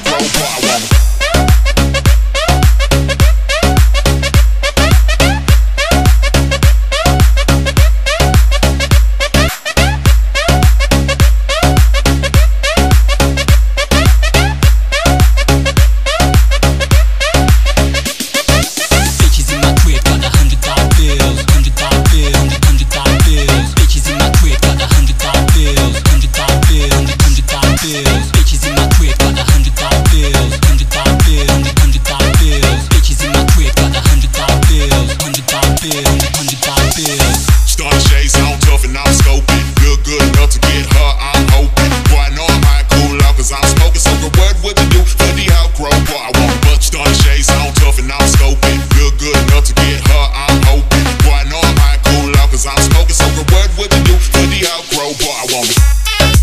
outgrow, boy, I want it. Starting shades on tough and I'm scoping. Good enough to get her, I'm hoping. Boy, I know I might cool out cause I'm smoking. So good, what would you do for the outgrow? Boy, I want it. But starting shades on tough and I'm scoping. Good enough to get her, I'm hoping. Boy, I know I might cool out cause I'm smoking. So good, what would you do for the outgrow? Boy, I want it.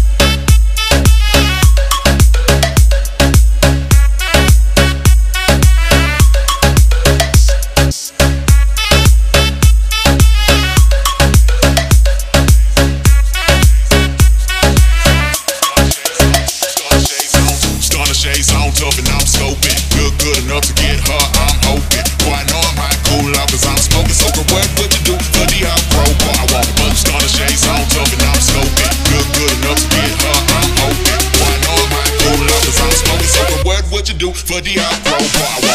Shades on tough and I'm scoping. Good enough to get her, I'm hoping. Boy, I know I might cool out cause I'm smoking. So good, what would you do for the outgrow? Boy, I want it. But starting shades on tough and I'm scoping. Good enough to get her, I'm hoping. Boy, I know I might cool out cause I'm smoking. So good, what would you do for the outgrow? Boy, I want it.